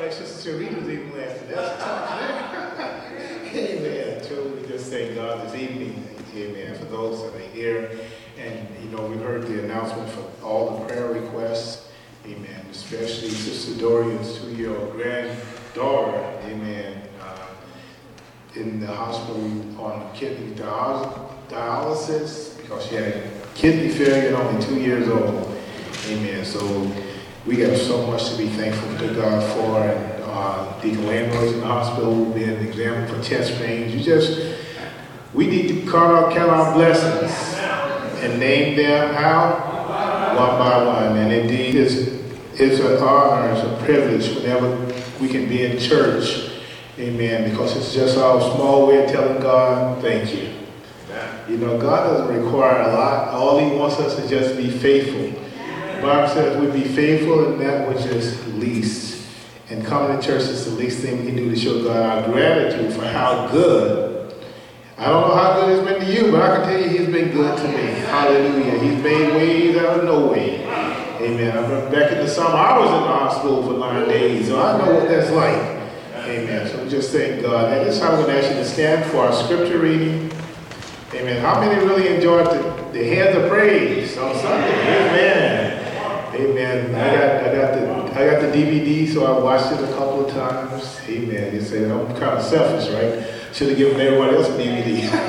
like Sister Serena's even laughing. That's a touch there. Amen. Truly, we just thank God this evening. Amen. For those that are here. And, we heard the announcement for all the prayer requests. Amen. Especially Sister Dorian's 2-year-old granddaughter. Amen. In the hospital on kidney dialysis because she had kidney failure at only 2 years old. Amen. So we got so much to be thankful to God for. And Deacon Landlords in the hospital being examined for chest pains. We need to count our blessings and name them how? One by one. And indeed, it's an honor, it's a privilege whenever we can be in church. Amen. Because it's just our small way of telling God, thank you. God doesn't require a lot. All he wants us to just be faithful. The Bible says we be faithful in that which is least. And coming to church is the least thing we can do to show God our gratitude for how good. I don't know how good it's been to you, but I can tell you he's been good to me. Hallelujah. He's made ways out of no way. Amen. I remember back in the summer, I was in the hospital for 9 days, so I know what that's like. Amen. So we just thank God. At this time, I'm going to ask you to stand for our scripture reading. Amen. How many really enjoyed the Hands of Praise on Sunday? Amen. Amen. I got the DVD, so I watched it a couple of times. Amen. They say I'm kind of selfish, right? Should have given everybody else a DVD. What?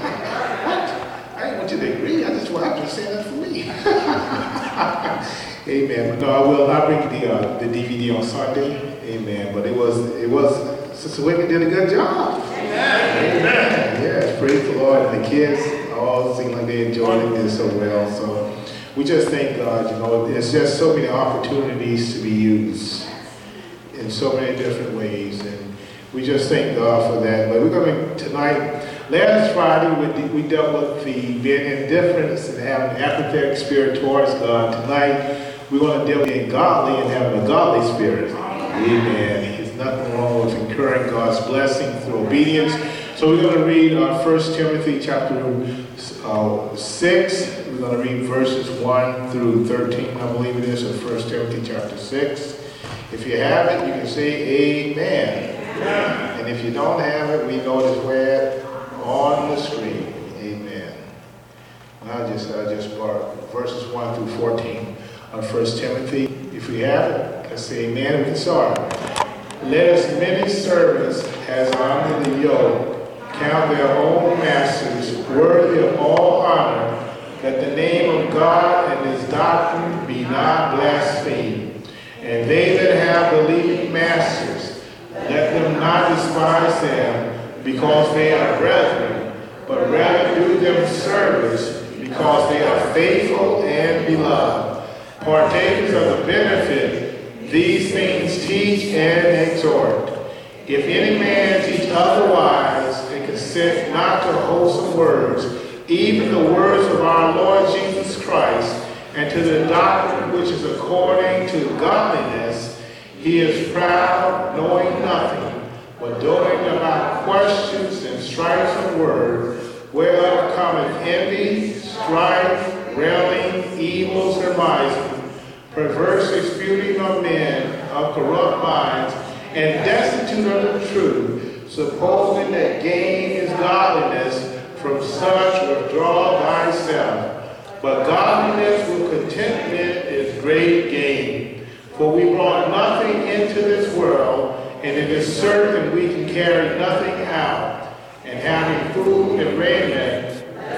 I didn't want you to agree. I'm just saying that for me. Amen. But no, I will not bring the DVD on Sunday. Amen. But it was Sister Whitney did a good job. Amen. Amen. Yeah, praise the Lord. And the kids all seem like they enjoyed it, did so well. So we just thank God. There's just so many opportunities to be used in so many different ways. And we just thank God for that. But we're going to tonight, last Friday, we dealt with the being indifferent and having an apathetic spirit towards God. Tonight, we're going to deal with being godly and having a godly spirit. Amen. There's nothing wrong with incurring God's blessing through obedience. So we're going to read 1 Timothy chapter 6. We're going to read verses 1 through 13, I believe it is, of 1 Timothy chapter 6. If you have it, you can say amen. And if you don't have it, we know it's where on the screen. Amen. I just brought verses 1 through 14 of 1 Timothy. If we have it, let's say amen. We can start. Let as many servants as are under the yoke count their own masters worthy of all honor, that the name of God and his doctrine be not blasphemed. And they that have believing masters, let them not despise them because they are brethren, but rather do them service because they are faithful and beloved, partakers of the benefit. These things teach and exhort. If any man teach otherwise and consent not to wholesome words, even the words of our Lord Jesus Christ, and to the doctrine which is according to godliness, he is proud, knowing nothing, but doting about questions and strifes of word, whereof cometh envy, strife, railing, evils, surmising, perverse disputing of men of corrupt minds, and destitute of the truth, supposing that gain is godliness. From such withdraw thyself. But godliness with contentment is great gain. For we brought nothing into this world, and it is certain we can carry nothing out. And having food and raiment,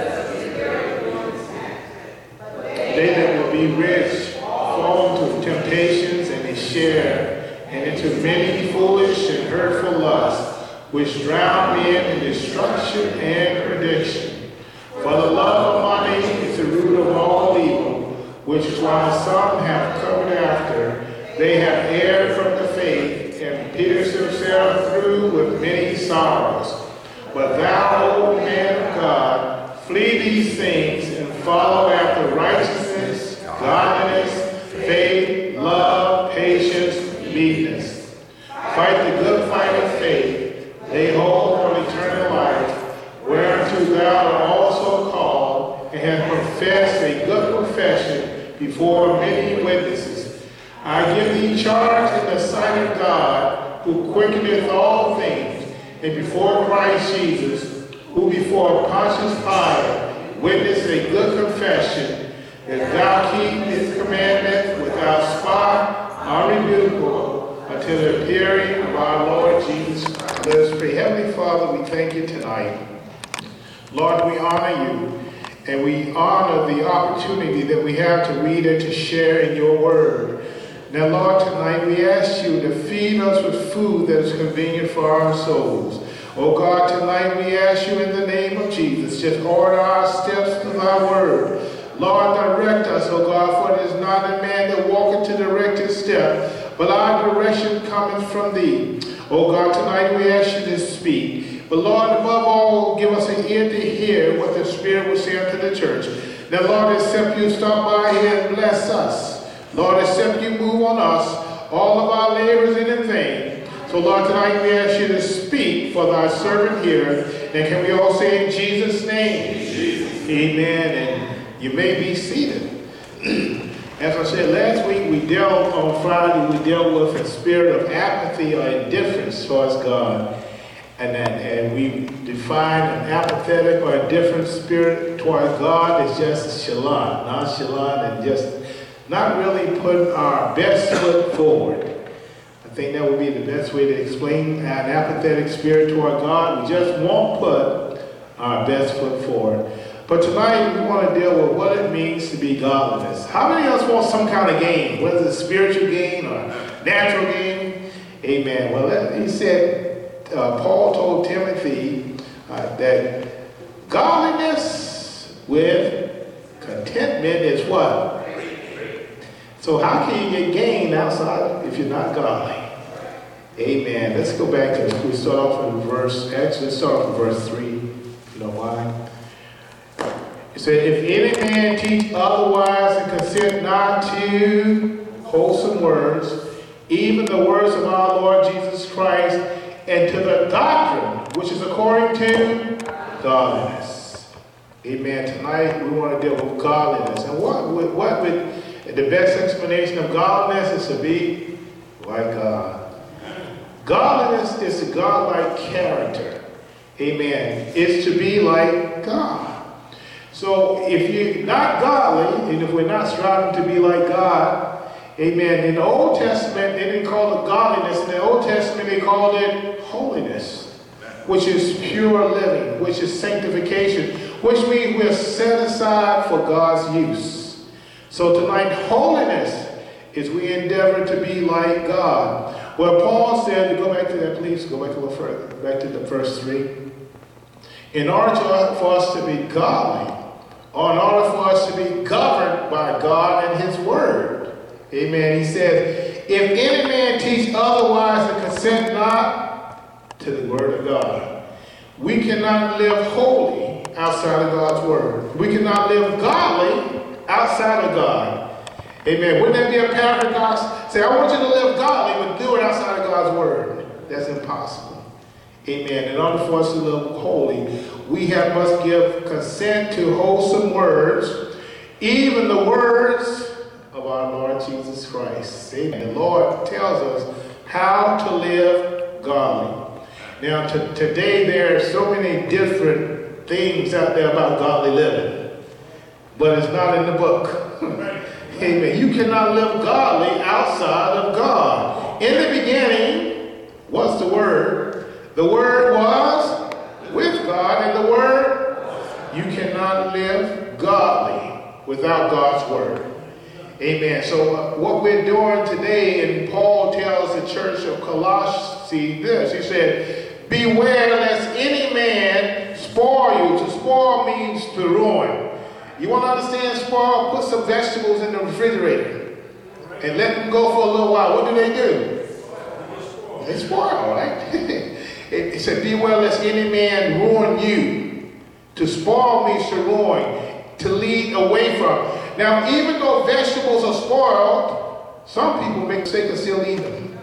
they that will be rich fall into temptations, and they share, and into many foolish and hurtful lusts, which drown men in destruction and perdition. For the love of money is the root of all evil, which while some have covered after, they have erred from the faith, and pierced themselves through with many sorrows. But thou, O man of God, flee these things, and follow after righteousness, godliness, faith, love, patience, meekness. Fight the good fight of faith. Lay hold on eternal life, whereunto thou art also called, and hast professed a good profession before many witnesses. I give thee charge in the sight of God who quickeneth all things, and before Christ Jesus, who before Pontius Pilate witnessed a good confession, that thou keep his commandments without spot, unrebukable, until the appearing of our Lord Jesus Christ. Let us pray. Heavenly Father, we thank you tonight. Lord, we honor you, and we honor the opportunity that we have to read and to share in your word. Now, Lord, tonight we ask you to feed us with food that is convenient for our souls. Oh God, tonight we ask you in the name of Jesus, just order our steps to thy word. Lord, direct us, oh God, for it is not a man that walketh to direct his step, but our direction cometh from thee. Oh God, tonight we ask you to speak. But Lord, above all, give us an ear to hear what the Spirit will say unto the church. Now, Lord, except you stop by here and bless us. Lord, except you move on us, all of our labors in vain. So, Lord, tonight we ask you to speak for thy servant here. And can we all say in Jesus' name? Jesus. Amen. And you may be seated. As I said, last week we dealt on Friday, we dealt with a spirit of apathy or indifference towards God. And we define an apathetic or indifferent spirit towards God as just nonchalant, and just not really put our best foot forward. I think that would be the best way to explain an apathetic spirit toward God. We just won't put our best foot forward. But tonight we want to deal with what it means to be godliness. How many of us want some kind of gain, whether it's spiritual gain or natural gain? Amen. Well, he said, Paul told Timothy that godliness with contentment is what? So how can you get gain outside if you're not godly? Amen. Let's go back to, we start off with let's start off with verse 3, if you don't mind. It said, if any man teach otherwise and consent not to wholesome words, even the words of our Lord Jesus Christ, and to the doctrine which is according to godliness. Amen. Tonight we want to deal with godliness. And what would the best explanation of godliness is to be like God. Godliness is a godlike character. Amen. It's to be like God. So if you're not godly, and if we're not striving to be like God, amen. In the Old Testament, they didn't call it godliness. In the Old Testament, they called it holiness, which is pure living, which is sanctification, which means we're set aside for God's use. So tonight, holiness is we endeavor to be like God. Well, Paul said, go back to that, please. Go back a little further. Back to the verse 3. In order for us to be godly, or in order for us to be governed by God and his word. Amen. He says, if any man teach otherwise and consent not to the word of God, we cannot live holy outside of God's word. We cannot live godly outside of God. Amen. Wouldn't that be a paradox? Say, I want you to live godly, but do it outside of God's word. That's impossible. Amen. In order for us to live holy, we must give consent to wholesome words, even the words of our Lord Jesus Christ. Amen. The Lord tells us how to live godly. Now, today there are so many different things out there about godly living, but it's not in the book. Amen. You cannot live godly outside of God. In the beginning was the Word. The Word was with God, and the Word, you cannot live godly without God's Word. Amen. So what we're doing today, and Paul tells the church of Colossae this. He said, beware lest any man spoil you. To spoil means to ruin. You want to understand spoil? Put some vegetables in the refrigerator and let them go for a little while. What do? They spoil, right? It said, beware lest any man ruin you. To spoil means to ruin, to lead away from. Now, even though vegetables are spoiled, some people make mistake and still eat them.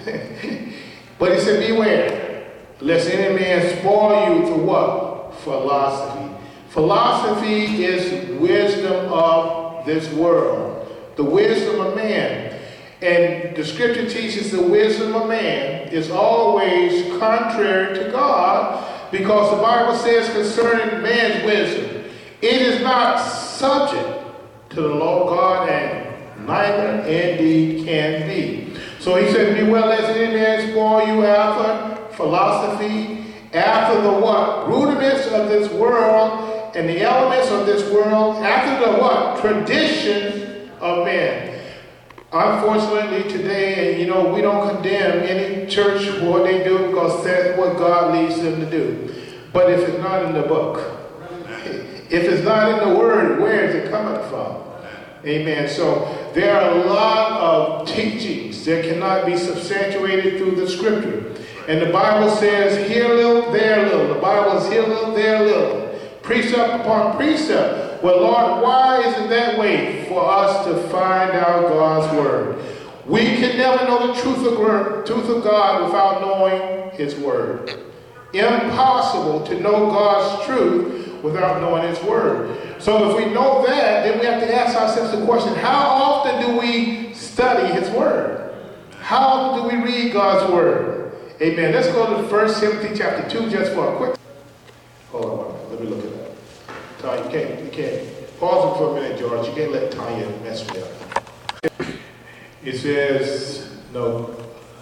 But he said, beware lest any man spoil you through what? Philosophy. Philosophy is wisdom of this world, the wisdom of man. And the scripture teaches the wisdom of man is always contrary to God, because the Bible says concerning man's wisdom, it is not subject to the law of God, and neither indeed can be. So he said, beware lest any man spoil you after philosophy, after the what? Rudiments of this world and the elements of this world, after the what? Tradition of men. Unfortunately today, we don't condemn any church for what they do, because that's what God leads them to do. But if it's not in the book, if it's not in the word, where is it coming from? Amen. So there are a lot of teachings that cannot be substantiated through the scripture. And the Bible says, here a little, there a little. The Bible is here a little, there a little. Precept upon precept. Well, Lord, why is it that way? For us to find out God's word. We can never know the truth of God without knowing his word. Impossible to know God's truth without knowing his word. So if we know that, then we have to ask ourselves the question, how often do we study his word? How often do we read God's word? Amen. Let's go to 1 Timothy chapter 2 just for a quick. Hold on, let me look at that. Tanya, you can't. Pause it for a minute, George. You can't let Tanya mess me up. It says, no.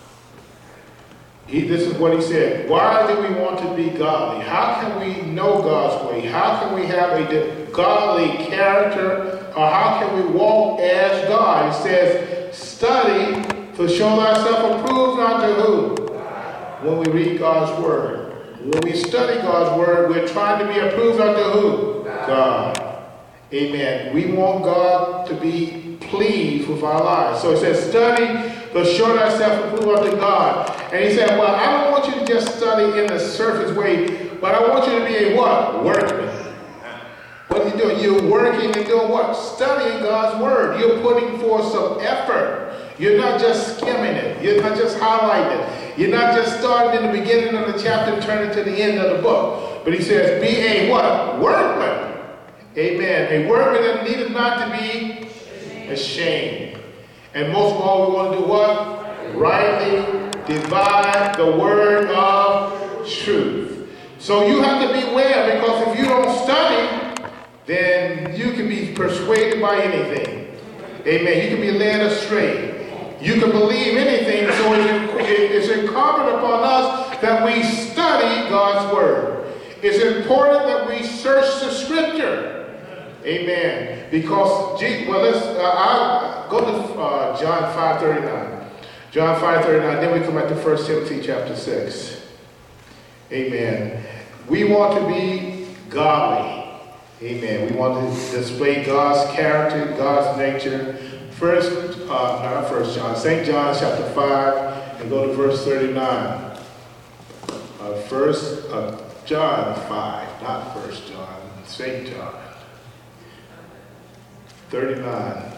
This is what he said. Why do we want to be godly? How can we know God's way? How can we have a godly character? Or how can we walk as God? He says, study to show thyself approved unto who? When we read God's word. When we study God's word, we're trying to be approved unto who? God. Amen. We want God to be pleased with our lives. So it says, study to show thyself approved unto God. And he said, well, I don't want you to just study in a surface way, but I want you to be a what? Workman. What are you doing? You're working and doing what? Studying God's word. You're putting forth some effort. You're not just skimming it. You're not just highlighting it. You're not just starting in the beginning of the chapter and turning to the end of the book. But he says, be a what? Workman. Amen. A workman that needed not to be ashamed. And most of all, we want to do what? Rightly divide the word of truth. So you have to beware, because if you don't study, then you can be persuaded by anything. Amen. You can be led astray. You can believe anything. So it's incumbent upon us that we study God's word. It's important that we search the scripture. Amen. Because, I'll go to John 5:39. John 5:39, then we come back to 1 Timothy chapter 6. Amen. We want to be godly. Amen. We want to display God's character, God's nature. St. John chapter 5, and go to verse 39. John 5, not 1 John, St. John. 39.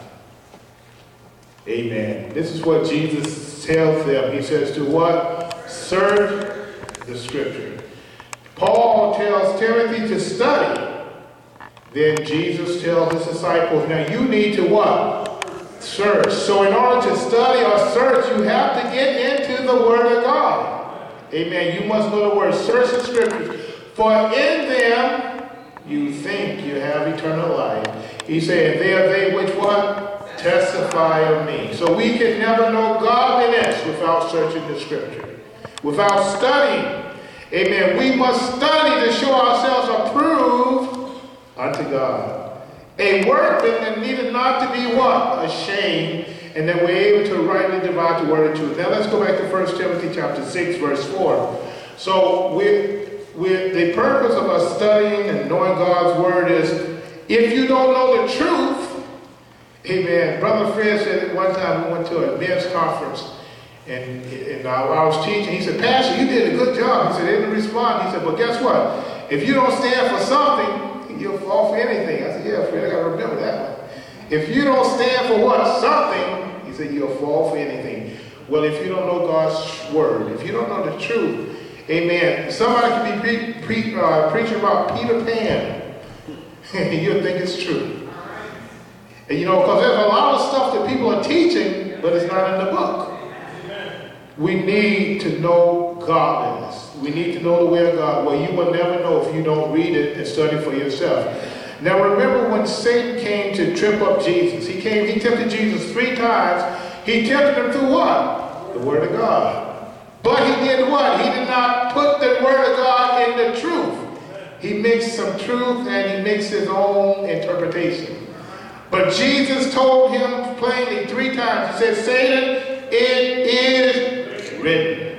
Amen. This is what Jesus tells them. He says to what? Search the scripture. Paul tells Timothy to study. Then Jesus tells his disciples, now you need to what? Search. So in order to study or search, you have to get into the word of God. Amen. You must know the word. Search the scriptures. For in them you think you have eternal life. He said, they are they which what? Testify of me. So we can never know godliness without searching the scripture. Without studying. Amen. We must study to show ourselves approved unto God. A workman that needed not to be what? Ashamed. And that we're able to rightly divide the word of truth. Now let's go back to 1 Timothy chapter 6, verse 4. So the purpose of us studying and knowing God's word is, if you don't know the truth, amen. Brother Fred said at one time we went to a men's conference, and I was teaching. He said, Pastor, you did a good job. He said, they didn't respond. He said, but guess what? If you don't stand for something, you'll fall for anything. I said, yeah, Fred, I got to remember that one. If you don't stand for what? Something, he said, you'll fall for anything. Well, if you don't know God's word, if you don't know the truth, amen. Somebody can be preaching about Peter Pan. You'll think it's true. And because there's a lot of stuff that people are teaching but it's not in the book. We need to know godliness. We need to know the way of God. Well, you will never know if you don't read it and study for yourself. Now remember when Satan came to trip up Jesus. He tempted Jesus 3 times. He tempted him through what? The Word of God. But he did what? He did not put the Word of God in the truth. He mixed some truth and he mixed his own interpretation. But Jesus told him plainly 3 times. He said, Satan, it is written.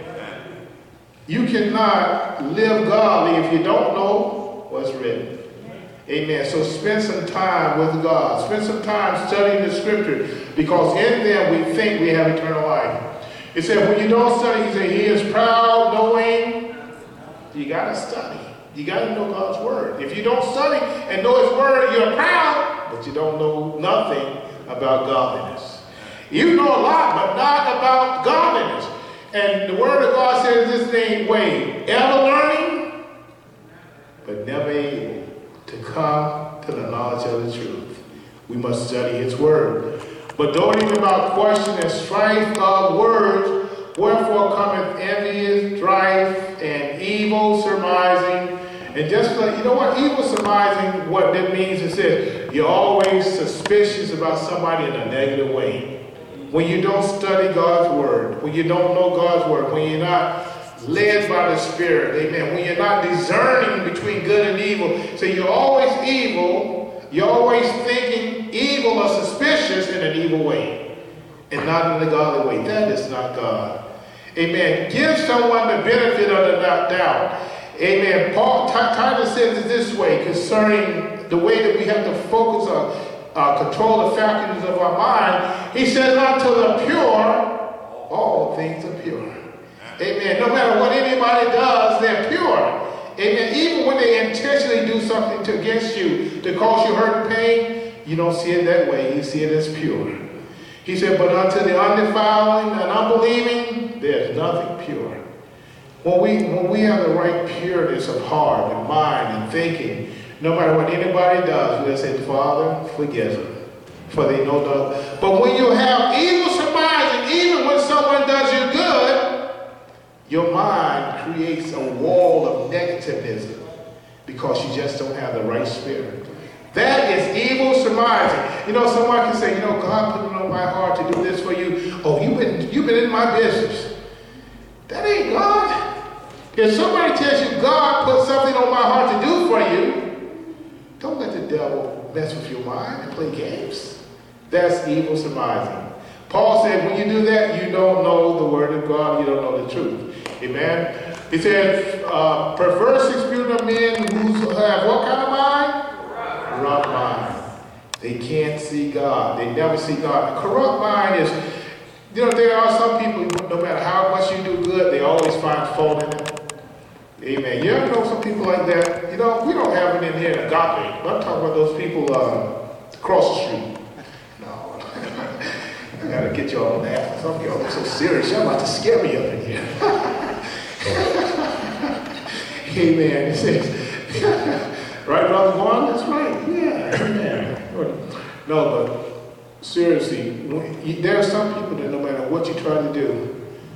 You cannot live godly if you don't know what's written. Amen. So spend some time with God. Spend some time studying the Scripture, because in them we think we have eternal life. It said when you don't study, he said, he is proud, knowing. You got to study. You got to know God's Word. If you don't study and know His Word, you're proud, but you don't know nothing about godliness. You know a lot, but not about godliness. And the Word of God says this thing way, ever learning, but never able to come to the knowledge of the truth. We must study His Word. But doting about question and strife of words, wherefore cometh envy, strife, and evil surmising. And just like, you know what, evil surmising, what that means, it says, you're always suspicious about somebody in a negative way. When you don't study God's Word, when you don't know God's Word, when you're not led by the Spirit, amen, when you're not discerning between good and evil, so you're always evil, you're always thinking evil or suspicious in an evil way, and not in a godly way. That is not God. Amen. Give someone the benefit of the doubt. Amen. Paul Titus says it this way concerning the way that we have to focus on, control the faculties of our mind. He says, unto the pure, all things are pure. Amen. No matter what anybody does, they're pure. Amen. Even when they intentionally do something against you to cause you hurt and pain, you don't see it that way. You see it as pure. He said, but unto the undefiling and unbelieving, there's nothing pure. When we have the right pureness of heart and mind and thinking, no matter what anybody does, we'll say, Father, forgive them, for they know not. But when you have evil surmising, even when someone does you good, your mind creates a wall of negativism because you just don't have the right spirit. That is evil surmising. You know, someone can say, you know, God put it on my heart to do this for you. Oh, you've been in my business. That ain't God. If somebody tells you God put something on my heart to do for you, don't let the devil mess with your mind and play games. That's evil surmising. Paul said when you do that, you don't know the Word of God, you don't know the truth. Amen. He said, perverse experience of men who have what kind of mind? Corrupt mind. They can't see God. They never see God. A corrupt mind is, you know, there are some people, no matter how much you do good, they always find fault in it. Amen. You ever know some people like that? You know, we don't have it in here in Agape. But I'm talking about those people across the street. No. I got to get y'all on that. Some of y'all look so serious. Y'all about to scare me up in here. Amen. It says, right, Brother Juan? That's right. Yeah. Amen. No, but seriously, there are some people that no matter what you try to do,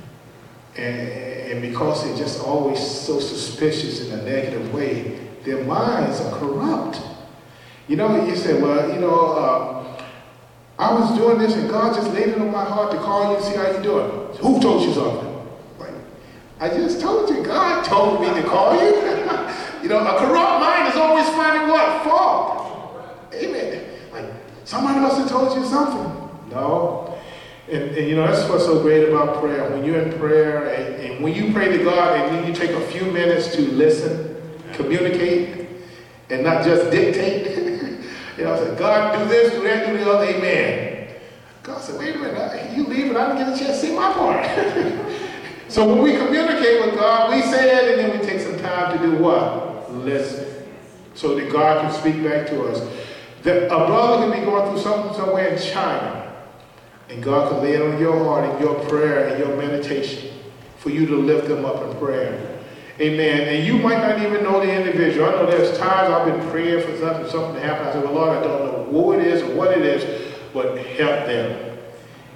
and because they're just always so suspicious in a negative way, their minds are corrupt. You know, you say, well, you know, I was doing this and God just laid it on my heart to call you and see how you're doing. Who told you something? Like, I just told you. God told me to call you. You know, a corrupt mind is always finding what? Fault. Amen. Like, somebody must have told you something. No. And you know, that's what's so great about prayer. When you're in prayer and when you pray to God and then you take a few minutes to listen, communicate, and not just dictate. You know, I said, God, do this, do that, do the other, amen. God said, wait a minute, you leave and I didn't get a chance to say my part. So when we communicate with God, we say it and then we take some time to do what? Listen. So that God can speak back to us. A brother can be going through something somewhere in China. And God can lay it on your heart in your prayer and your meditation for you to lift them up in prayer. Amen. And you might not even know the individual. I know there's times I've been praying for something to happen. I said, well, Lord, I don't know who it is or what it is, but help them.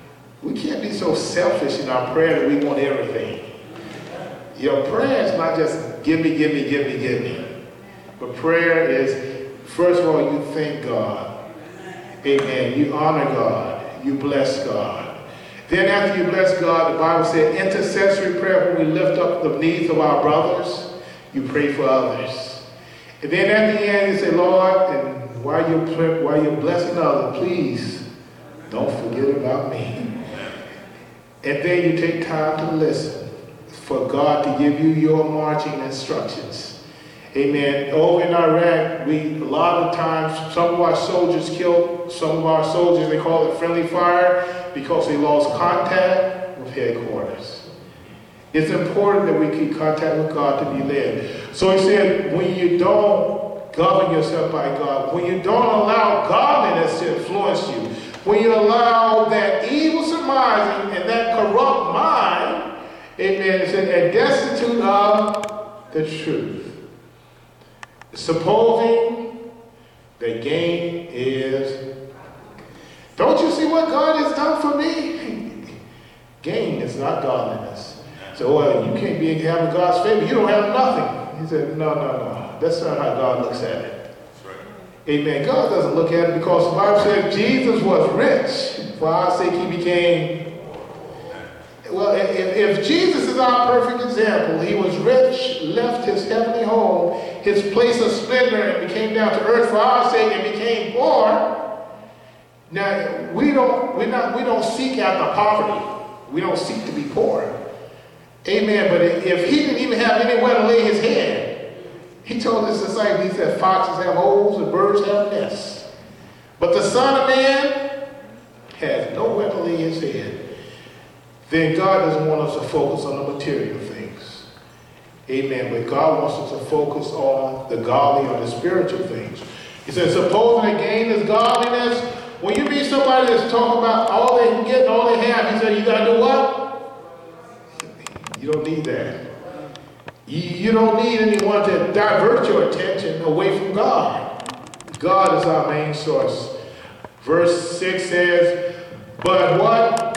We can't be so selfish in our prayer that we want everything. Your prayer is not just give me, give me, give me, give me. But prayer is, first of all, you thank God. Amen. You honor God. You bless God. Then after you bless God, the Bible said intercessory prayer, when we lift up the needs of our brothers, you pray for others. And then at the end, you say, Lord, and while you're blessing others, please don't forget about me. And then you take time to listen for God to give you your marching instructions. Amen. Over in Iraq, a lot of times, some of our soldiers killed some of our soldiers. They call it friendly fire because they lost contact with headquarters. It's important that we keep contact with God to be led. So he said, when you don't govern yourself by God, when you don't allow godliness to influence you, when you allow that evil surmising and that corrupt mind, amen, it said, and destitute of the truth, supposing that gain is, don't you see what God has done for me? Gain is not godliness. So, well, you can't be having God's favor. You don't have nothing. He said, no. That's not how God looks at it. Amen. God doesn't look at it because the Bible says Jesus was rich. For our sake he became. Well, if Jesus is our perfect example, he was rich, left his heavenly home, his place of splendor, and became down to earth for our sake and became poor. Now, we don't seek after poverty. We don't seek to be poor. Amen. But if he didn't even have anywhere to lay his head, he told his disciples, he said, foxes have holes and birds have nests. But the Son of Man has nowhere to lay his head. Then God doesn't want us to focus on the material things. Amen. But God wants us to focus on the godly, on the spiritual things. He said, supposing the gain is godliness, when you meet somebody that's talking about all they can get and all they have, he said, you got to do what? You don't need that. You don't need anyone to divert your attention away from God. God is our main source. Verse 6 says, but what?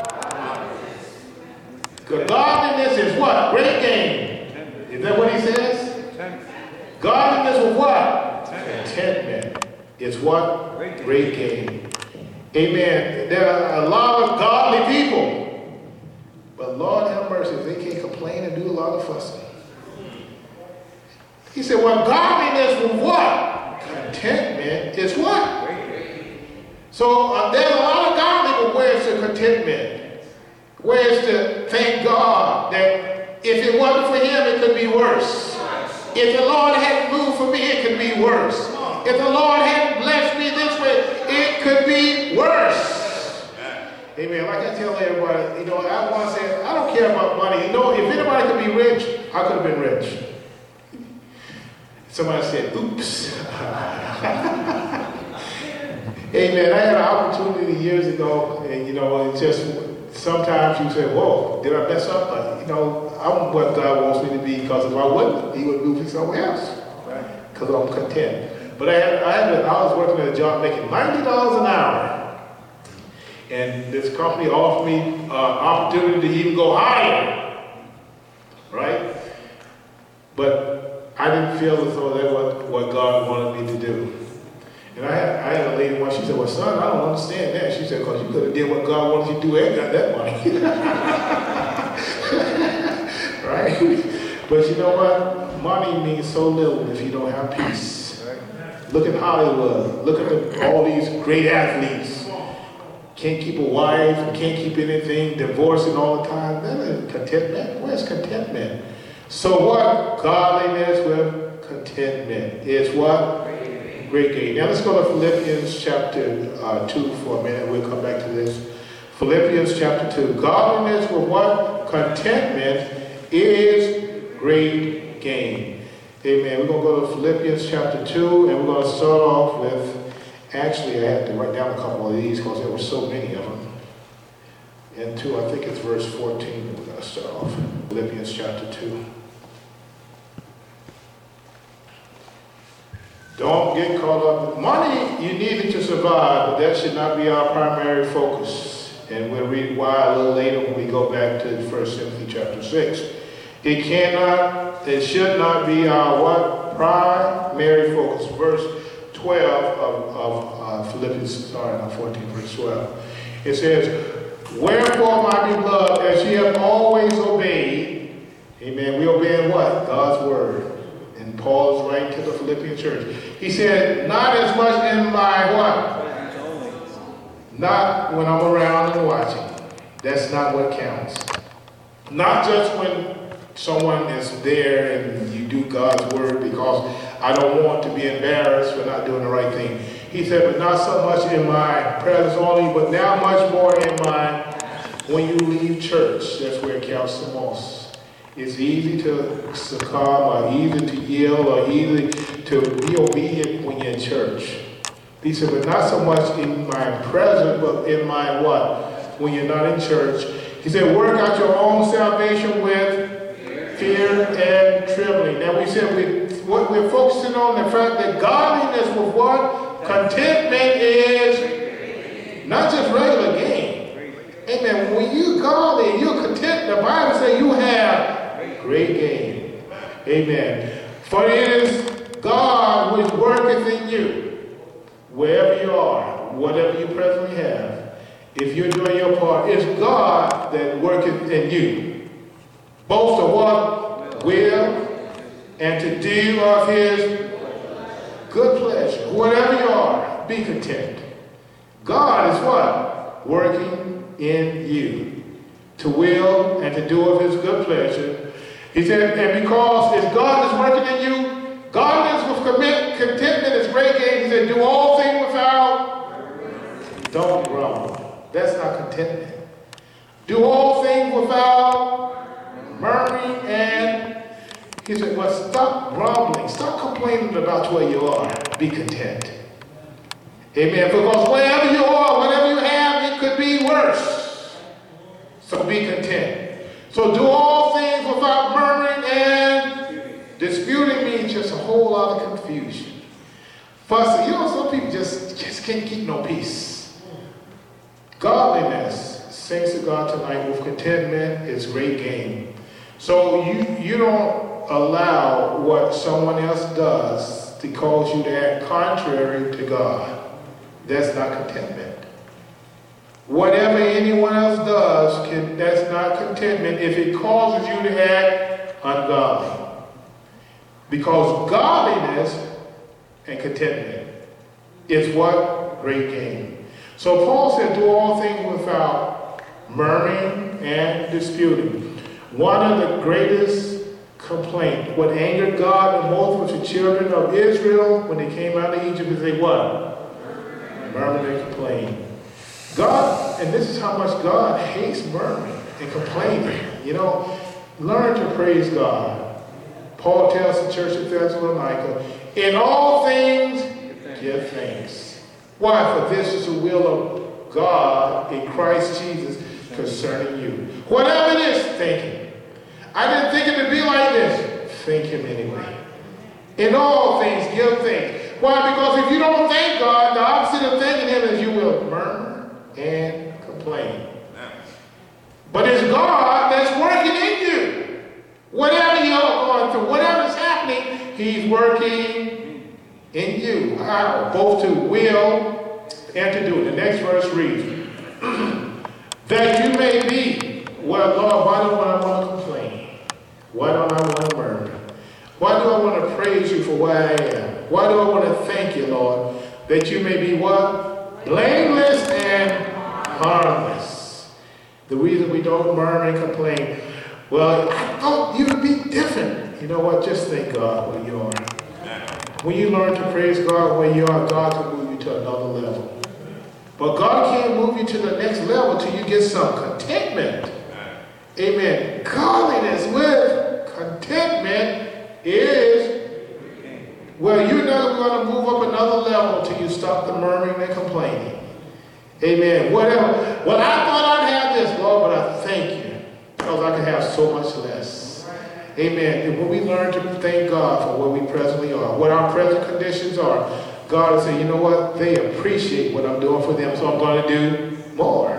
Godliness is what? Great gain. Is that what he says? Godliness with what? Contentment is what? Great gain. Amen. There are a lot of godly people, but Lord have mercy, they can't complain and do a lot of fussing. He said, well, godliness with what? Contentment is what? So there's a lot of godly, but where's the contentment? Where's the thank God that if it wasn't for him, it could be worse. If the Lord hadn't moved for me, it could be worse. If the Lord hadn't blessed me this way, it could be worse. Amen. Like I tell everybody, I want to say, I don't care about money. If anybody could be rich, I could have been rich. Somebody said, oops. Amen. I had an opportunity years ago, and it's just sometimes you say, whoa, did I mess up? I'm what God wants me to be, because if I wouldn't, he would move me somewhere else. Because I'm content. But I was working at a job making $90 an hour. And this company offered me an opportunity to even go higher. Right? But I didn't feel as though that was what God wanted me to do. And I had a lady once, she said, well, son, I don't understand that. She said, because you could have did what God wanted you to do and got that money. Right? But you know what? Money means so little if you don't have peace. Look at Hollywood. Look at all these great athletes. Can't keep a wife, can't keep anything, divorcing all the time. That is contentment. Where's contentment? So what? Godliness with contentment is what? Great gain. Now let's go to Philippians chapter 2 for a minute. We'll come back to this. Philippians chapter 2. Godliness with what? Contentment is great gain. Amen. We're going to go to Philippians chapter 2, and we're going to start off with, actually I had to write down a couple of these because there were so many of them. And 2, I think it's verse 14 that we're going to start off. Philippians chapter 2. Don't get caught up. Money, you need it to survive, but that should not be our primary focus. and we'll read why a little later when we go back to 1 Timothy chapter 6. It should not be our what? Primary focus. Verse 12 of Philippians, 14, verse 12. It says, wherefore, my beloved, as ye have always obeyed, amen, we obey in what? God's word. And Paul is writing to the Philippian church. He said, not as much in my what? Not when I'm around and watching. That's not what counts. Not just when someone is there and you do God's word because I don't want to be embarrassed for not doing the right thing. He said, but not so much in my presence only, but now much more in my, when you leave church. That's where it counts the most. It's easy to succumb or easy to yield or easy to be obedient when you're in church. He said, but not so much in my presence, but in my what? When you're not in church. He said, work out your own salvation with fear and trembling. Now we said we're focusing on the fact that godliness with what? Contentment is not just regular gain. Amen. When you godly and you're content, the Bible says you have great gain. Amen. For it is God which worketh in you, wherever you are, whatever you presently have. If you're doing your part, it's God that worketh in you, both to what? Will, and to do of his good pleasure. Whatever you are, be content. God is what? Working in you, to will and to do of his good pleasure. He said, and because if God is working in you, godliness with contentment is great gain. He said, do all things without, don't grumble. That's not contentment. Do all things without murmuring, and he said, well, stop grumbling. Stop complaining about where you are. Be content. Amen. Because wherever you are, whatever you have, it could be worse. So be content. So do all things without murmuring, and disputing means just a whole lot of confusion. Fussing. You know, some people just can't keep no peace. Godliness, sings to God tonight, with contentment is great gain. So you don't allow what someone else does to cause you to act contrary to God. That's not contentment. Whatever anyone else does, that's not contentment if it causes you to act ungodly. Because godliness and contentment is what? Great gain. So Paul said, do all things without murmuring and disputing. One of the greatest complaints, what angered God the most with the children of Israel when they came out of Egypt, is they what? Murmured and complained. God, and this is how much God hates murmuring and complaining. You know, learn to praise God. Paul tells the church of Thessalonica, in all things give thanks. Why? For this is the will of God in Christ Jesus concerning you. Whatever it is, thank Him. I didn't think it would be like this. Thank Him anyway. In all things, give thanks. Why? Because if you don't thank God, the opposite of thanking Him is you will murmur and complain. But it's God that's working in you. Whatever you're going through, whatever's happening, He's working in you. How? Both to will and to do. The next verse reads, that you may be, well, Lord, why don't I want to complain? Why don't I want to murmur? Why do I want to praise you for where I am? Why do I want to thank you, Lord, that you may be what? Blameless and harmless. The reason we don't murmur and complain, well, I thought you would be different. You know what? Just thank God where you are. When you learn to praise God where you are, God can move you to another level. But God can't move you to the next level till you get some contentment. Amen. Godliness with contentment is, well, you're not going to move up another level till you stop the murmuring and complaining. Amen. Whatever. Well, I thought I'd have this, Lord, but I thank you because I can have so much less. Amen. And when we learn to thank God for where we presently are, what our present conditions are, God will say, you know what? They appreciate what I'm doing for them, so I'm going to do more.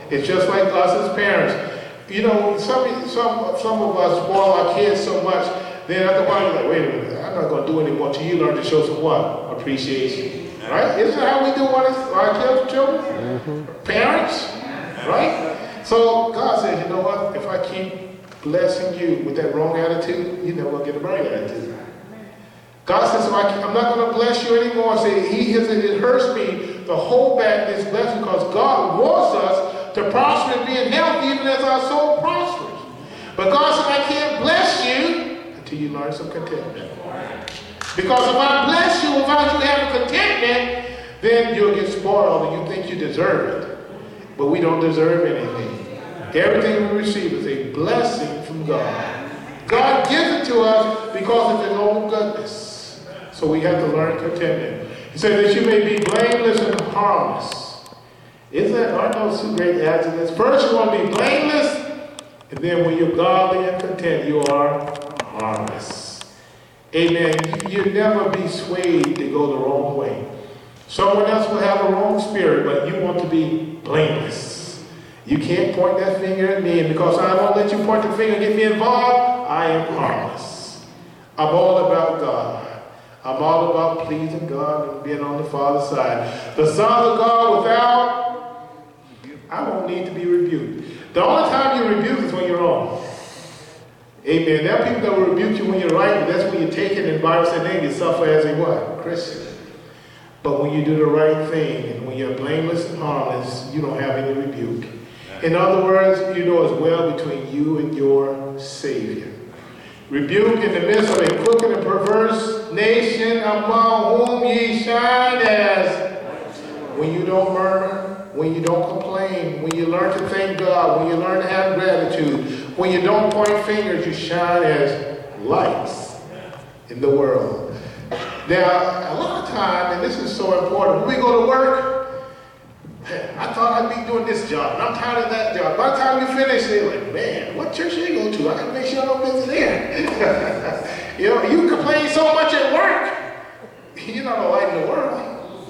It's just like us as parents. You know, some of us spoil our kids so much, then after a while you're like, wait a minute, I'm not going to do anymore until you learn to show some what? Appreciation. Right? Isn't that how we do our children? Parents? Right? So God says, you know what? If I keep blessing you with that wrong attitude, you're never going to get the right attitude. God says, I'm not going to bless you anymore. Say, it hurts me to hold back this blessing because God wants us to prosper and be in health even as our soul prospers. But God said, I can't bless you until you learn some contentment. Because if I bless you without you having contentment, then you'll get spoiled and you think you deserve it. But we don't deserve anything. Everything we receive is a blessing from God. God gives it to us because of his own goodness. So we have to learn contentment. He said that you may be blameless and harmless. Aren't those two great adjectives? First, you want to be blameless, and then when you're godly and content, you are harmless. Amen. You'll never be swayed to go the wrong way. Someone else will have a wrong spirit, but you want to be blameless. You can't point that finger at me, and because I won't let you point the finger and get me involved, I am harmless. I'm all about God. I'm all about pleasing God and being on the Father's side. The sons of God I won't need to be rebuked. The only time you rebuke is when you're wrong. Amen. There are people that will rebuke you when you're right, but that's when you take it and the Bible said, then you suffer as a what? Christian. But when you do the right thing and when you're blameless and harmless, you don't have any rebuke. In other words, you know as well between you and your Savior. Rebuke in the midst of a crooked and perverse nation among whom ye shine as when you don't murmur, when you don't complain, when you learn to thank God, when you learn to have gratitude, when you don't point fingers, you shine as lights in the world. Now, a lot of time, and this is so important, when we go to work, I thought I'd be doing this job, and I'm tired of that job. By the time you finish, they're like, man, what church you go to? I got to make sure I don't visit there. You know, you complain so much at work, you're not a light in the world.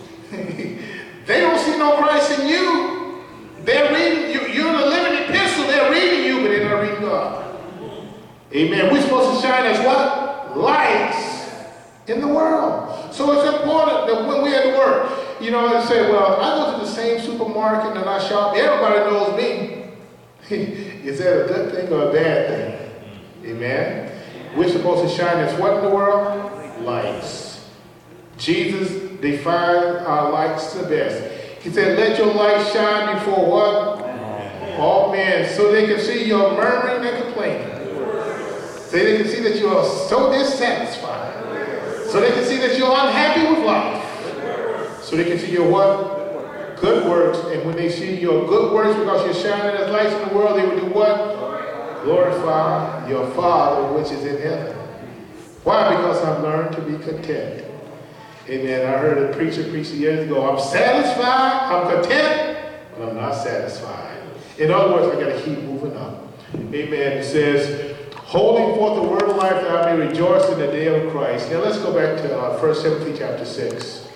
They don't see no Christ in you. They're reading you. You're the living epistle. They're reading you, but they're not reading God. Amen. We're supposed to shine as what? Lights in the world. So it's important that when we're at work, you know, they say, well, I go to the same supermarket and I shop. Everybody knows me. Is that a good thing or a bad thing? Amen. We're supposed to shine as what in the world? Lights. Jesus defined our lights the best. He said, let your light shine before what? All men, so they can see your murmuring and complaining. So they can see that you are so dissatisfied. So they can see that you're unhappy with life. So they can see your what? Good works. And when they see your good works, because you're shining as lights in the world, they will do what? Glorify your Father which is in heaven. Why? Because I've learned to be content. Amen. I heard a preacher preach years ago, I'm satisfied, I'm content, but I'm not satisfied. In other words, I got to keep moving up. Amen. It says, holding forth the word of life that I may rejoice in the day of Christ. Now let's go back to 1 Timothy chapter 6.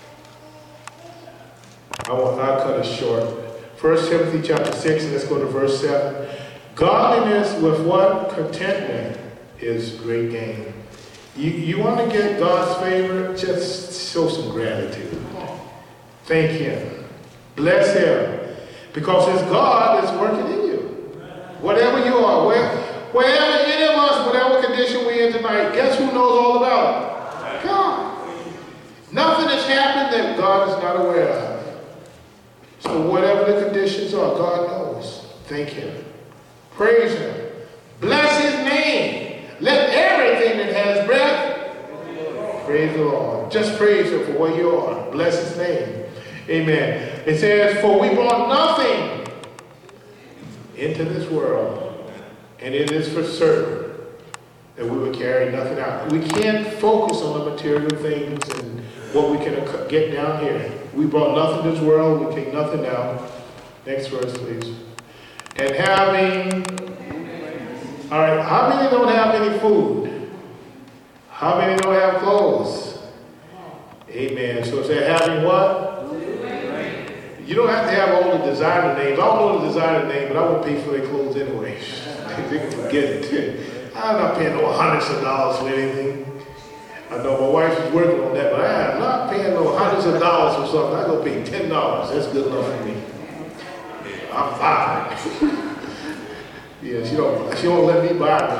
I'll cut it short. 1 Timothy chapter 6, and let's go to verse 7. Godliness with what? Contentment is great gain. You want to get God's favor? Just show some gratitude. Thank Him. Bless Him. Because it's God that's working in you. Whatever you are, wherever any of us, whatever condition we're in tonight, guess who knows all about it? God. Nothing has happened that God is not aware of. So whatever the conditions are, God knows. Thank Him. Praise Him. Bless His name. Let everything that has breath praise the Lord. Just praise Him for where you are. Bless His name. Amen. It says, for we brought nothing into this world, and it is for certain that we will carry nothing out. We can't focus on the material things and what we can get down here. We brought nothing to this world. We take nothing down. Next verse, please. And having... All right, how many don't have any food? How many don't have clothes? Amen. So it's having what? You don't have to have all the designer names. I don't know the designer name, but I won't pay for their clothes anyway. They can forget it. I'm not paying no hundreds of dollars for anything. I know my wife is working on that, but I am not paying no hundreds of dollars for something. I go pay $10. That's good enough for me. I'm fine. Yeah, she don't let me buy it.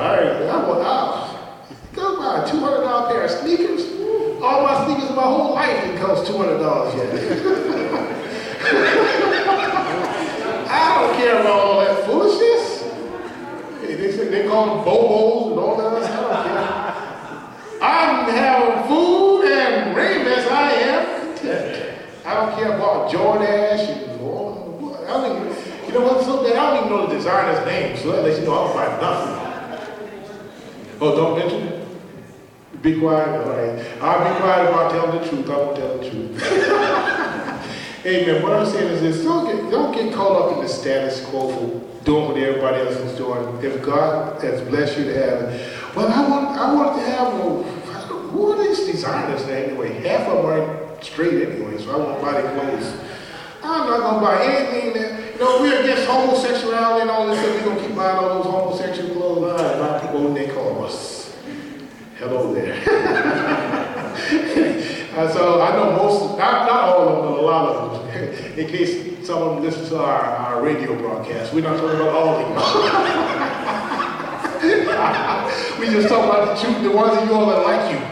Go buy a $200 pair of sneakers. All my sneakers my whole life it costs $200 yet. I don't care about all that foolishness. They call them bobos and all that other stuff. I don't care. I'm having food and raiment. I am content. I don't care about Jordache and all. I don't even, you know what's so bad? I don't even know the designer's name, so that lets you know I don't buy nothing. Oh, don't mention it? Be quiet, all right. I'll be quiet about telling the truth. I won't tell the truth. Amen. What I'm saying is this: don't get caught up in the status quo for doing what everybody else is doing. If God has blessed you to have it, well, I want to have who are these designers anyway? Half of them are straight anyway, so I won't buy their clothes. I'm not gonna buy anything that we're against homosexuality and all this stuff. We're gonna keep buying all those homosexual clothes. All right, buy people when they call us. Hello there. So I know not all of them, but a lot of them. In case some of them listen to our radio broadcast, we're not talking about all of them. We just talk about the truth, the ones of you all that like you.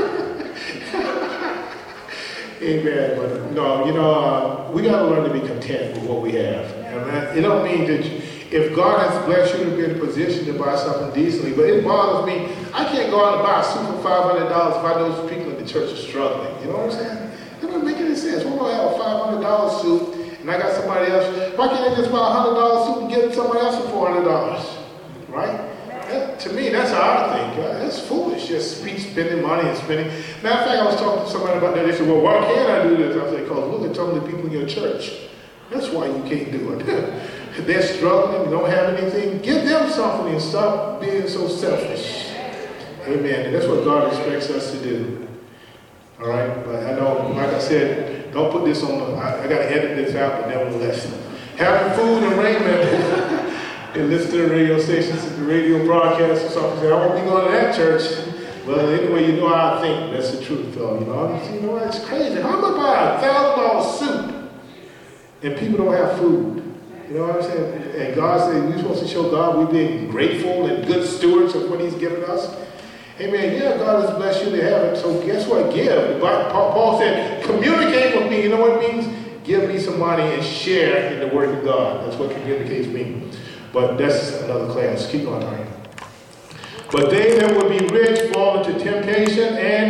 Amen. But we got to learn to be content with what we have. And it don't mean that if God has blessed you to be in a position to buy something decently, but it bothers me. I can't go out and buy a suit for $500 if I know those people in the church are struggling. You know what I'm saying? That doesn't make any sense. Why do I have a $500 suit and I got somebody else? Why can't I just buy a $100 suit and give somebody else for $400? Right? To me, that's how I think. That's foolish. Just spending money and spending. Matter of fact, I was talking to somebody about that. They said, well, why can't I do this? I said, because look at some of the people in your church. That's why you can't do it. They're struggling, they don't have anything. Give them something and stop being so selfish. Amen. And that's what God expects us to do. All right? But I know, like I said, don't put this on I got to edit this out, but nevertheless. Having food and raiment and listen to the radio stations, the radio broadcasts or something. Say, I won't be going to that church. Well, anyway, you know how I think. That's the truth, though. It's crazy. How am I buy a $1,000 suit and people don't have food? You know what I'm saying? And God said we're supposed to show God we're being grateful and good stewards of what He's given us. Amen. Yeah, God has blessed you to have it. So guess what? Give. Paul said, communicate with me. You know what it means? Give me some money and share in the work of God. That's what communicates means. But that's another class. Keep on time. But they that would be rich fall into temptation and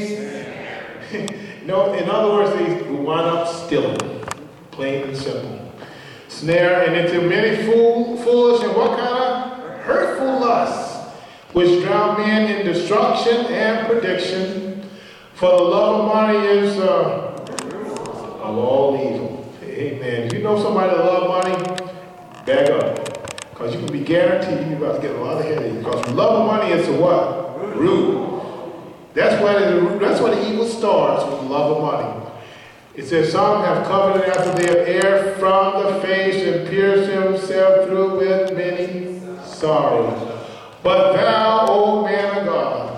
in other words, they wind up stealing. Plain and simple. Snare and into many foolish and what kind of hurtful lusts, which drown men in destruction and perdition. For the love of money is of all evil. Amen. You know somebody that love money? Back up. Because you can be guaranteed you're about to get a lot of headaches. Because love of money is a what? Root. That's where the evil starts, with love of money. It says, some have coveted after they have erred from the face and pierced himself through with many sorrows. But thou, O man of God,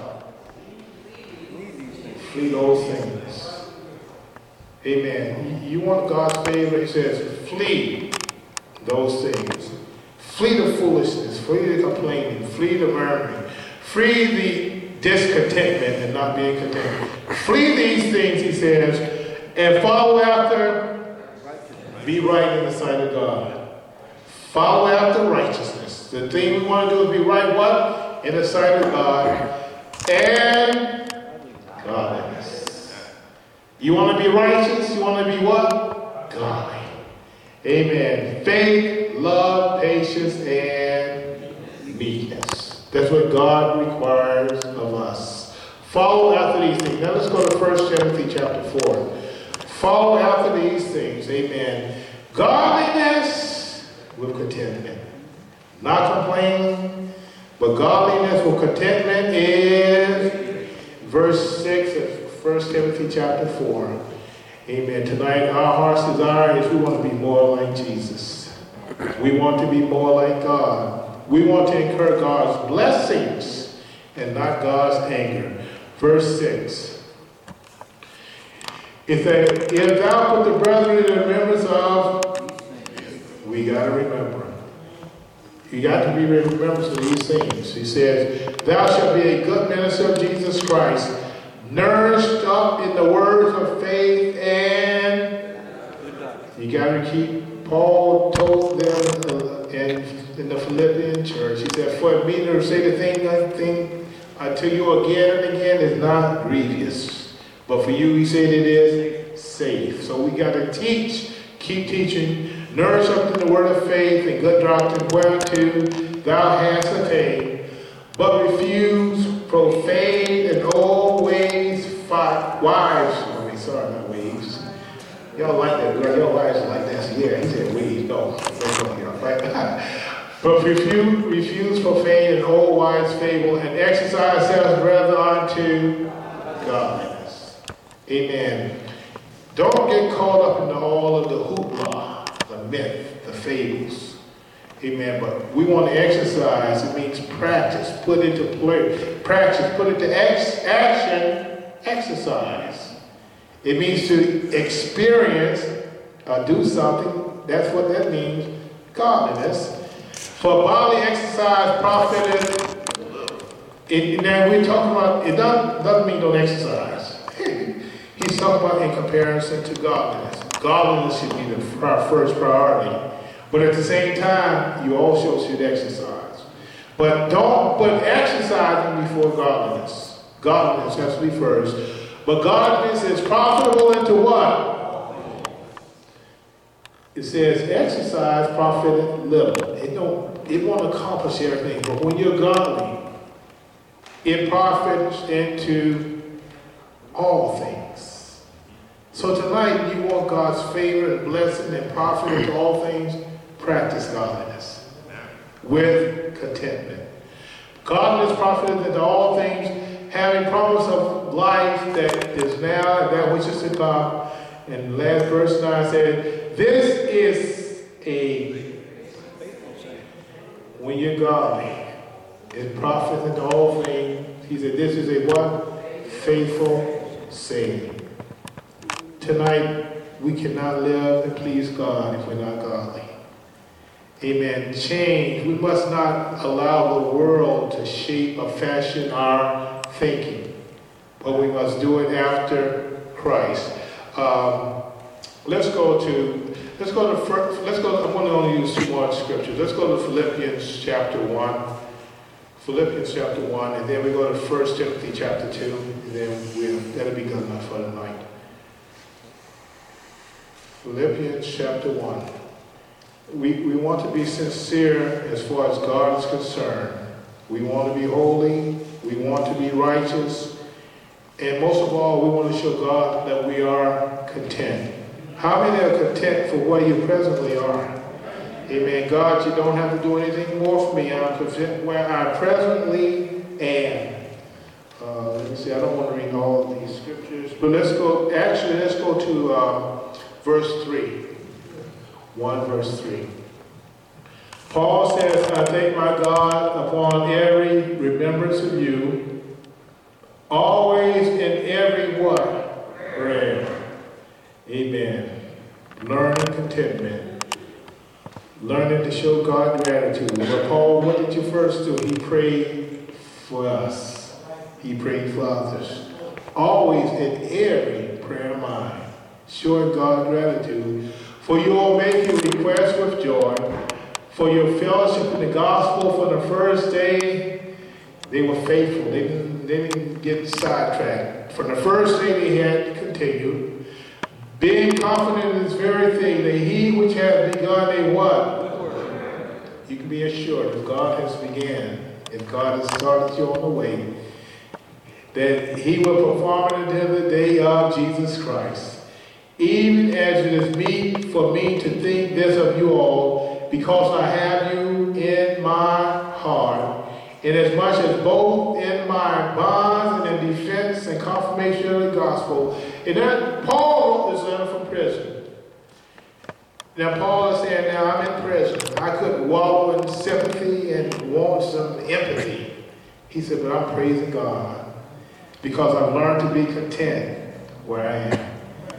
flee those things. Amen. You want God's favor? He says, flee those things. Flee the foolishness. Flee the complaining. Flee the murmuring. Flee the discontentment and not being content. Flee these things, he says, and follow after, be right in the sight of God. Follow after righteousness. The thing we want to do is be right, what? In the sight of God and godliness. You want to be righteous? You want to be what? Godly. Amen. Faith, love, patience, and meekness. That's what God requires of us. Follow after these things. Now let's go to 1 Timothy chapter 4. Follow after these things. Amen. Godliness with contentment. Not complaining, but godliness with contentment is verse 6 of 1 Timothy chapter 4. Amen. Tonight, our heart's desire is we want to be more like Jesus. We want to be more like God. We want to incur God's blessings and not God's anger. Verse 6. If thou put the brethren in the remembrance of, we got to remember. You got to be remembrance of these things. He says, thou shalt be a good minister of Jesus Christ, nourished up in the words of faith, and you got to keep. Paul told them in the Philippian church, he said, for me to say the thing to you again and again is not grievous, but for you, he said, it is safe. So we got to teach, keep teaching, nourish up in the word of faith and good doctrine, whereunto thou hast attained, but refuse profane and old ways, not ways. Y'all like that, girl. Your wives like that. Yeah, he said ways. No, but refuse profane and old wise fable, and exercise yourselves rather unto godliness. Amen. Don't get caught up in all of the hoopla, the myth, the fables. Amen. But we want to exercise. It means practice, put into play, practice, put into action, exercise. It means to experience or do something. That's what that means. Godliness. For bodily exercise profited. Now we're talking about, it doesn't mean don't exercise. He's talking about in comparison to godliness. Godliness should be the first priority. But at the same time, you also should exercise. But don't put exercising before godliness. Godliness has to be first. But godliness is profitable into what? It says exercise profited little. It won't accomplish everything. But when you're godly, it profits into all things. So tonight, you want God's favor and blessing and profit into all things. Practice godliness with contentment. Godliness profited into all things, having promise of life that is now and that which is to come. And last verse 9 said, this is when you're godly, it profits into all things. He said, this is a what? Faithful saying. Tonight, we cannot live and please God if we're not godly. Amen. Change. We must not allow the world to shape or fashion our thinking, but we must do it after Christ. Let's go. I want to only use two more scriptures. Let's go to Philippians chapter 1. Philippians chapter 1, and then we go to 1 Timothy chapter 2, and then that'll be good enough for tonight. Philippians chapter 1. We want to be sincere as far as God is concerned. We want to be holy. We want to be righteous. And most of all, we want to show God that we are content. How many are content for where you presently are? Amen. God, you don't have to do anything more for me. I'm content where I presently am. Let me see. I don't want to read all of these scriptures. But let's go to verse 3. 1 verse 3. Paul says, I thank my God upon every remembrance of you, always in every what? Prayer. Amen. Learning contentment. Learning to show God gratitude. But Paul, what did you first do? He prayed for us. He prayed for others. Always in every prayer of mine, showing God gratitude. For you all make your requests with joy. For your fellowship in the gospel from the first day, they were faithful. They didn't get sidetracked. From the first day they had continued, being confident in this very thing, that he which has begun a what? You can be assured if God has began, if God has started you on the way, that he will perform it until the day of Jesus Christ. Even as it is meet for me to think this of you all, because I have you in my heart, inasmuch as both in my bonds and in defense and confirmation of the gospel. And then Paul wrote this letter from prison. Now Paul is saying, now I'm in prison. I could wallow in sympathy and want some empathy. He said, but I'm praising God because I've learned to be content where I am.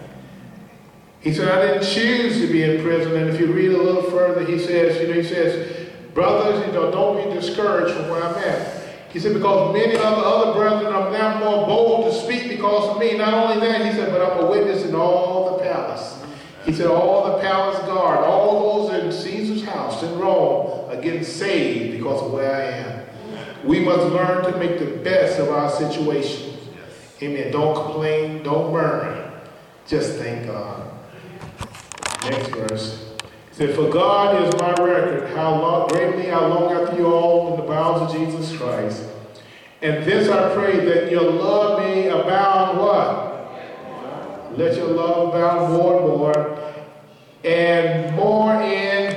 He said, I didn't choose to be in prison. And if you read a little further, he says, brothers, don't be discouraged from where I'm at. He said, because many of the other brethren are now more bold to speak because of me. Not only that, he said, but I'm a witness in all the palace. He said, all the palace guard, all those in Caesar's house in Rome are getting saved because of where I am. We must learn to make the best of our situation. Amen. Don't complain, don't murmur. Just thank God. Next verse. He said, for God is my record, greatly I long after you all in the bowels of Jesus Christ. And this I pray, that your love may abound what? Let your love abound more and more, and more in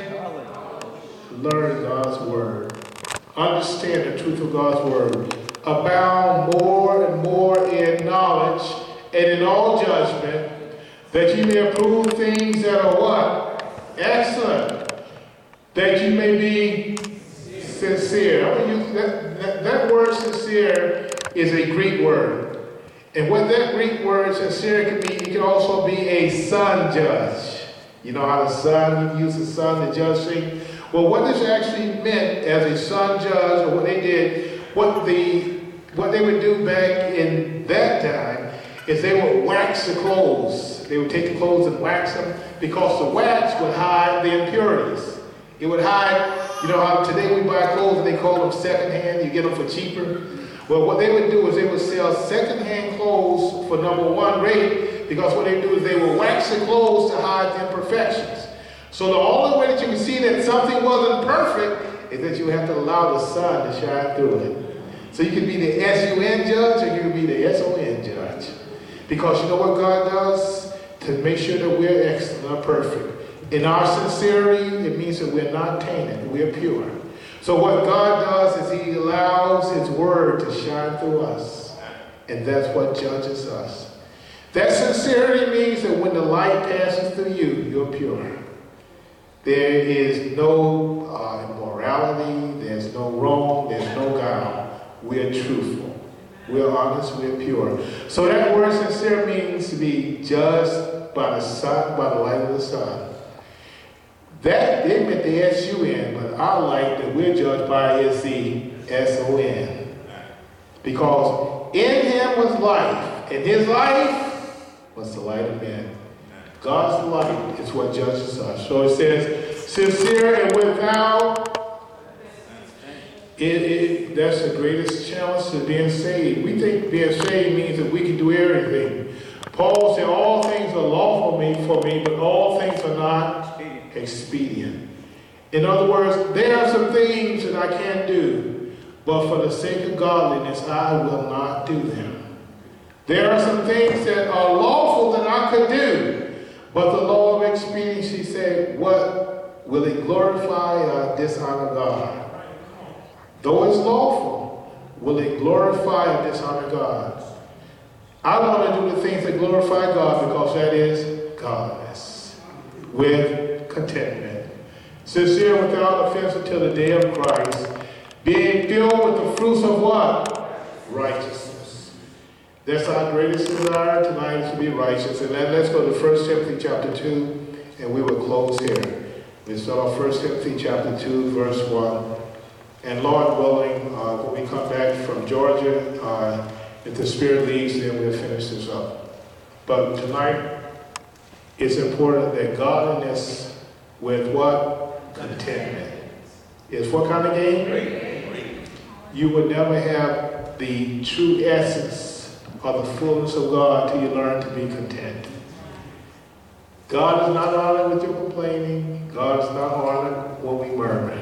learn God's word. Understand the truth of God's word. Abound more and more in knowledge and in all judgment, that you may approve things that are what? Excellent. That you may be sincere. I'm going to use that word sincere is a Greek word. And what that Greek word sincere can be, it can also be a sun judge. You know how the sun, you use the sun to judge things? Well, what this actually meant as a sun judge, or what they did, what they would do back in that time is they would wax the clothes. They would take the clothes and wax them because the wax would hide the impurities. It would hide, you know how today we buy clothes and they call them secondhand, you get them for cheaper. Well, what they would do is they would sell secondhand clothes for number one rate, because what they do is they would wax the clothes to hide the imperfections. So the only way that you can see that something wasn't perfect is that you have to allow the sun to shine through it. So you can be the S-U-N judge or you can be the S-O-N judge. Because you know what God does? To make sure that we're excellent, perfect. In our sincerity, it means that we're not tainted, we're pure. So what God does is he allows his word to shine through us. And that's what judges us. That sincerity means that when the light passes through you, you're pure. There is no immorality, there's no wrong, there's no guile. We're truthful. We're honest, we're pure. So that word sincere means to be judged by the sun, by the light of the sun. That, they meant the S-U-N, but our light that we're judged by is the S-O-N. Because in him was life, and his life was the light of men. God's light is what judges us. So it says, sincere and without. That's the greatest challenge to being saved. We think being saved means that we can do everything. Paul said, all things are lawful for me, but all things are not expedient. In other words, there are some things that I can't do, but for the sake of godliness, I will not do them. There are some things that are lawful that I could do, but the law of expediency said, what will it glorify or dishonor God? Though it's lawful, will it glorify or dishonor God? I want to do the things that glorify God because that is godliness with contentment. Sincere without offense until the day of Christ, being filled with the fruits of what? Righteousness. That's our greatest desire tonight, is to be righteous. And then let's go to 1 Timothy chapter 2, and we will close here. Let's start off 1 Timothy chapter 2, verse 1. And Lord willing, when we come back from Georgia, if the Spirit leads, then we'll finish this up. But tonight, it's important that godliness with what? Contentment. Is what kind of game? You would never have the true essence of the fullness of God till you learn to be content. God is not honored with your complaining. God is not honored when we murmur.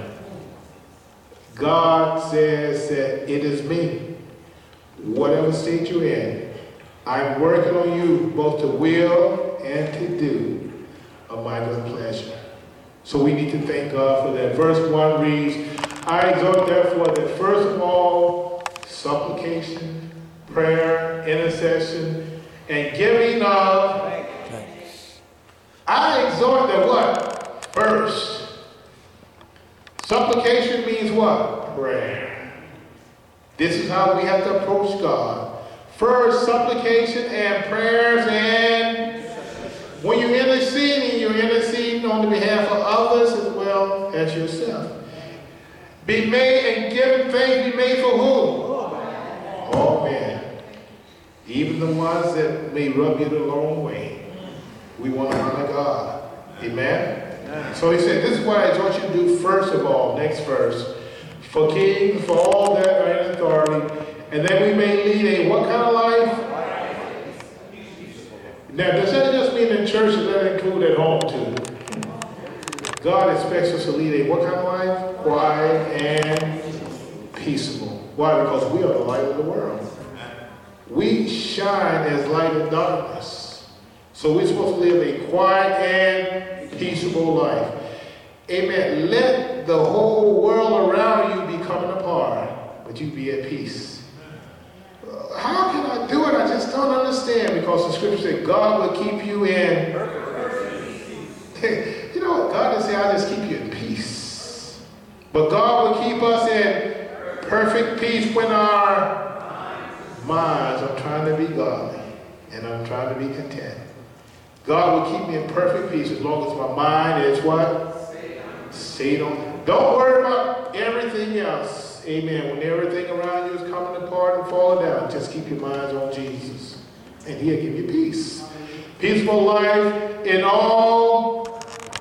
God says that it is me. Whatever state you're in, I'm working on you both to will and to do of my good pleasure. So we need to thank God for that. Verse 1 reads, I exhort therefore that first of all, supplication, prayer, intercession, and giving of thanks. I exhort that what? First. Supplication means what? Prayer. This is how we have to approach God. First, supplication and prayers, and when you're interceding on the behalf of others as well as yourself. Be made and given thanks be made for whom? All men. Even the ones that may rub you the long way. We want to honor God. Amen? So he said, this is what I exhort you to do first of all, next verse. For kings, for all that are in authority, and that we may lead a what kind of life? Now, does that just mean in church, or does that include at home too? God expects us to lead a what kind of life? Quiet and peaceable. Why? Because we are the light of the world. We shine as light in darkness. So we're supposed to live a quiet and peaceable life. Amen. Let the whole world around you be coming apart, but you be at peace. How can I do it? I just don't understand, because the scripture said God will keep you in. You know what? God didn't say I'll just keep you in peace. But God will keep us in perfect peace when our minds are trying to be godly and I'm trying to be content. God will keep me in perfect peace as long as my mind is what? Stayed on. Don't worry about everything else. Amen. When everything around you is coming apart and falling down, just keep your minds on Jesus. And he'll give you peace. Peaceful life in all.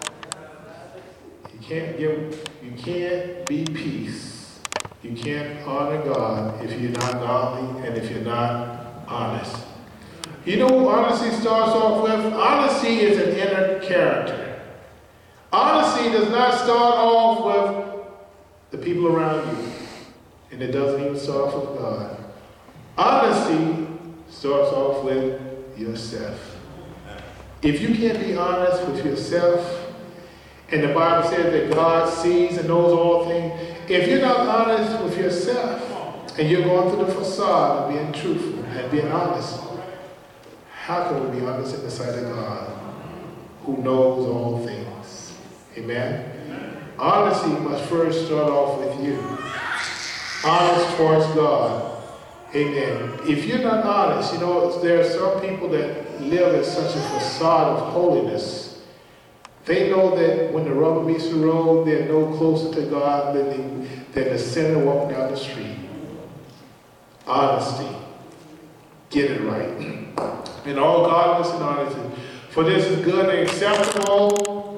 You can't be peace. You can't honor God if you're not godly and if you're not honest. You know what honesty starts off with? Honesty is an inner character. Honesty does not start off with the people around you. And it doesn't even start off with God. Honesty starts off with yourself. If you can't be honest with yourself, and the Bible says that God sees and knows all things, if you're not honest with yourself, and you're going through the facade of being truthful and being honest, how can we be honest in the sight of God, who knows all things? Amen? Honesty must first start off with you. Honest towards God. Amen. If you're not honest, you know, there are some people that live in such a facade of holiness. They know that when the rubber meets the road, they're no closer to God than the sinner walking down the street. Honesty. Get it right. In all godliness and honesty. For this is good and acceptable.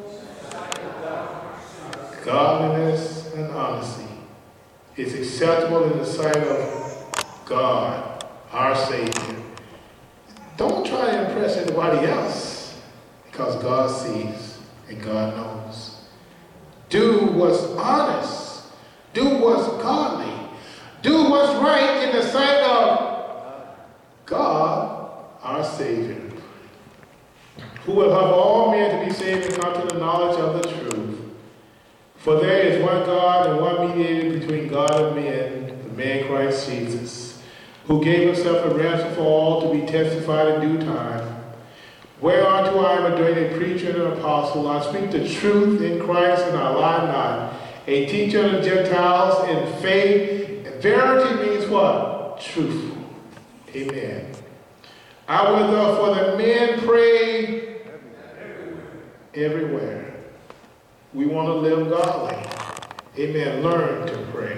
Godliness and honesty. It's acceptable in the sight of God, our Savior. Don't try to impress anybody else, because God sees and God knows. Do what's honest. Do what's godly. Do what's right in the sight of God, our Savior, who will have all men to be saved and come to the knowledge of the truth. For there is one God and one mediator between God and men, the man Christ Jesus, who gave himself a ransom for all to be testified in due time. Whereunto I am ordained a preacher and an apostle. I speak the truth in Christ and I lie not. A teacher of the Gentiles in faith. Verity means what? Truthful. Amen. I will therefore the men pray everywhere. We want to live godly. Amen. Learn to pray.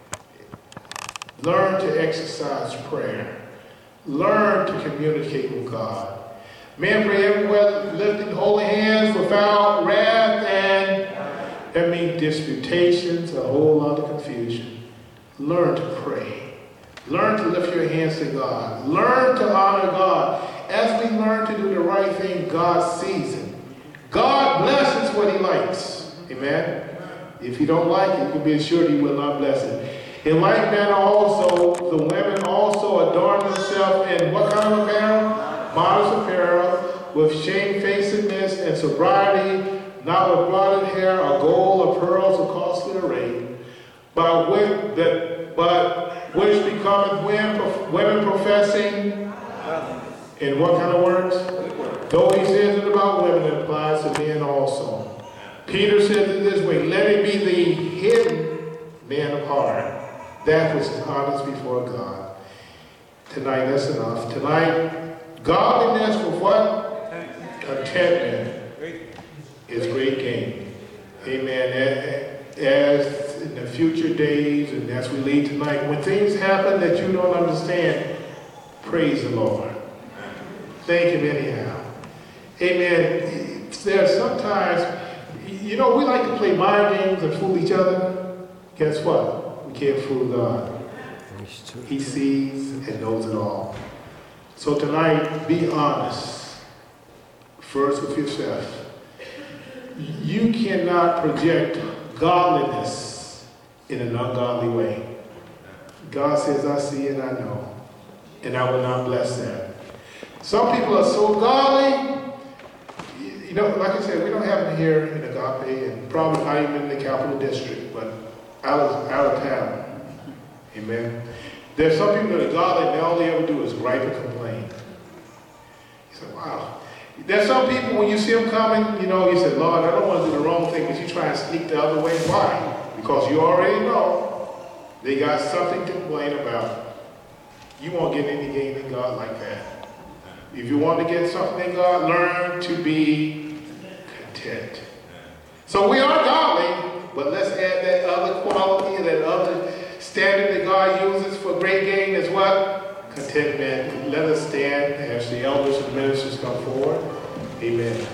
Learn to exercise prayer. Learn to communicate with God. Men pray everywhere, lifting holy hands without wrath and that means disputations, a whole lot of confusion. Learn to pray. Learn to lift your hands to God. Learn to honor God. As we learn to do the right thing, God sees it. God blesses what he likes. Amen. If you don't like it, you can be assured he will not bless it. In like manner also, the women also adorn themselves in what kind of apparel? Modest apparel, with shamefacedness and sobriety, not with blotted hair or gold or pearls or costly array, but cometh when? Women professing. And what kind of works? Though he says it about women, it applies to men also. Peter says it this way, let it be the hidden man of heart, that which is honest before God. Tonight, that's enough. Tonight, godliness with what? Contentment is great gain. Amen. As in the future days, and as we leave tonight, when things happen that you don't understand, praise the Lord. Thank him anyhow. Amen. There's sometimes, you know, we like to play mind games and fool each other. Guess what? We can't fool God. He sees and knows it all. So tonight, be honest. First with yourself. You cannot project godliness in an ungodly way. God says, I see and I know, and I will not bless them. Some people are so godly, you know, like I said, we don't have them here in Agape, and probably not even in the capital district, but out of town. Amen. There's some people that are godly, and all they ever do is gripe and complain. You say, wow. There's some people, when you see them coming, you know, you say, Lord, I don't want to do the wrong thing, but you try and sneak the other way. Why? Because you already know they got something to complain about. You won't get any gain in God like that. If you want to get something in God, learn to be content. So we are godly, but let's add that other quality, that other standard that God uses for great gain is what? Contentment. Let us stand as the elders and ministers come forward. Amen.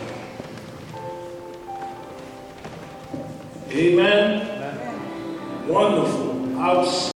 Amen. Wonderful. Outstanding.